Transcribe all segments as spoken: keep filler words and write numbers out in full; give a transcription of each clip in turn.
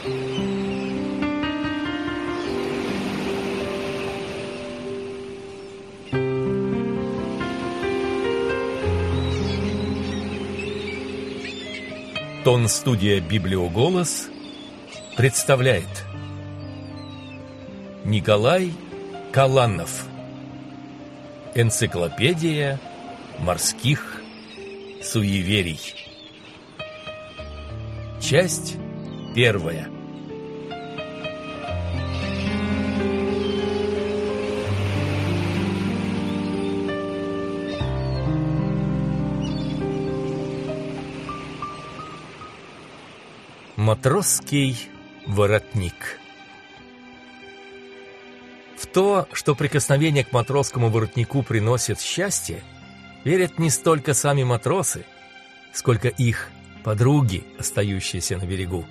Тон-студия «Библиоголос» представляет Николай Каланов. Энциклопедия морских суеверий. Часть первая. Матросский воротник. В то, что прикосновение к матросскому воротнику приносит счастье, верят не столько сами матросы, сколько их подруги, остающиеся на берегу.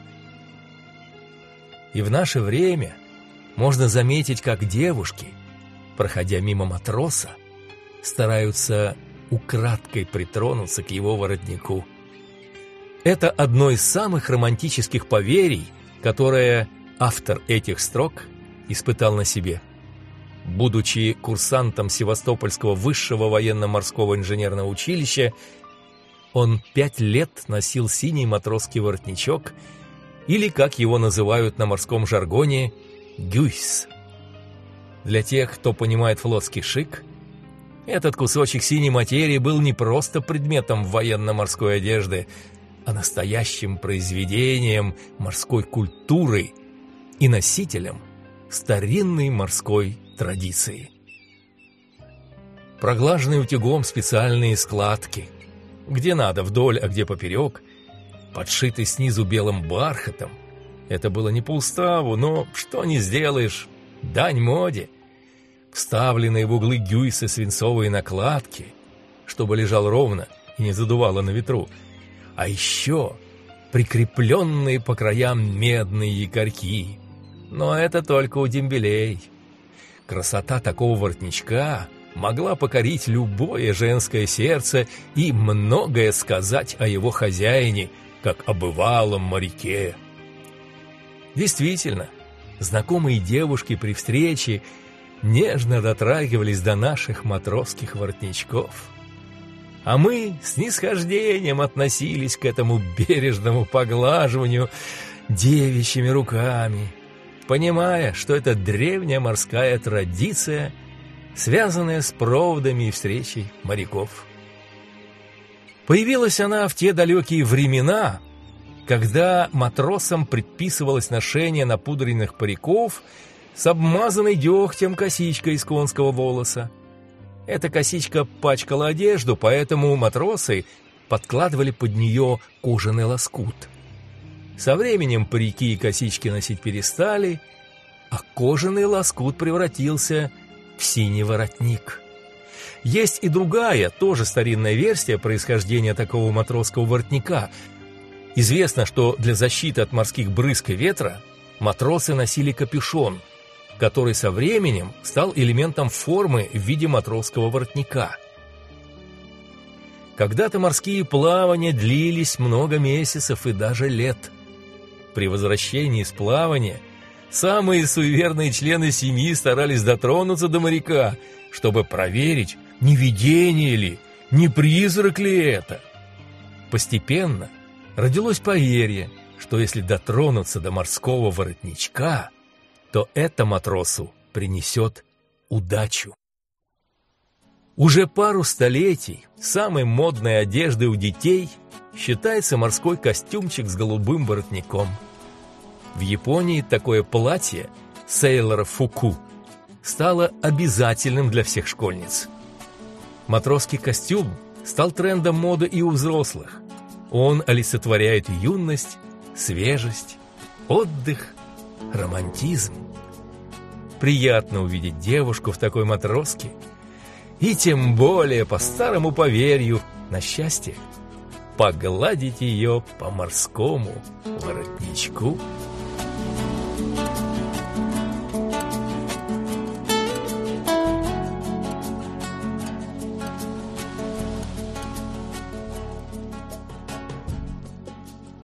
И в наше время можно заметить, как девушки, проходя мимо матроса, стараются украдкой притронуться к его воротнику. Это одно из самых романтических поверий, которое автор этих строк испытал на себе. Будучи курсантом Севастопольского высшего военно-морского инженерного училища, он пять лет носил синий матросский воротничок, или, как его называют на морском жаргоне, гюйс. Для тех, кто понимает флотский шик, этот кусочек синей материи был не просто предметом военно-морской одежды, а настоящим произведением морской культуры и носителем старинной морской традиции. Проглаженные утюгом специальные складки, где надо вдоль, а где поперек, подшитый снизу белым бархатом. Это было не по уставу, но что не сделаешь, дань моде. Вставленные в углы гюйса свинцовые накладки, чтобы лежал ровно и не задувало на ветру. А еще прикрепленные по краям медные якорьки. Но это только у дембелей. Красота такого воротничка могла покорить любое женское сердце и многое сказать о его хозяине, как о бывалом моряке. Действительно, знакомые девушки при встрече нежно дотрагивались до наших матросских воротничков. А мы с снисхождением относились к этому бережному поглаживанию девичьими руками, понимая, что это древняя морская традиция, связанная с проводами и встречей моряков. Появилась она в те далекие времена, когда матросам предписывалось ношение напудренных париков с обмазанной дегтем косичкой из конского волоса. Эта косичка пачкала одежду, поэтому матросы подкладывали под нее кожаный лоскут. Со временем парики и косички носить перестали, а кожаный лоскут превратился в синий воротник. Есть и другая, тоже старинная версия происхождения такого матросского воротника. Известно, что для защиты от морских брызг и ветра матросы носили капюшон, который со временем стал элементом формы в виде матросского воротника. Когда-то морские плавания длились много месяцев и даже лет. При возвращении с плавания самые суеверные члены семьи старались дотронуться до моряка, чтобы проверить, не видение ли, не призрак ли это. Постепенно родилось поверье, что если дотронуться до морского воротничка, то это матросу принесет удачу. Уже пару столетий самой модной одеждой у детей считается морской костюмчик с голубым воротником. В Японии такое платье сейлора фуку стало обязательным для всех школьниц. Матросский костюм стал трендом моды и у взрослых. Он олицетворяет юность, свежесть, отдых, романтизм. Приятно увидеть девушку в такой матроске, и тем более по старому поверью на счастье погладить ее по морскому воротничку.